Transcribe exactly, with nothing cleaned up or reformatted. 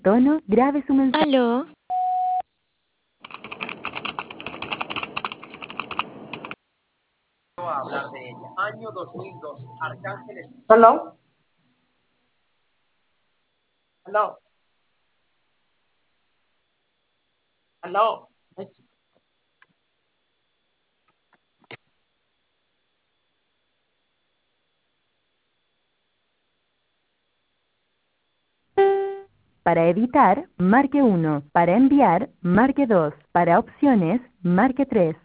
tono, grabe su mensaje. Aló, A hablar de ella. Año dos mil dos, Arcángeles. Hello. Hello. Hello. Para editar, marque uno. Para enviar, marque dos. Para opciones, marque tres.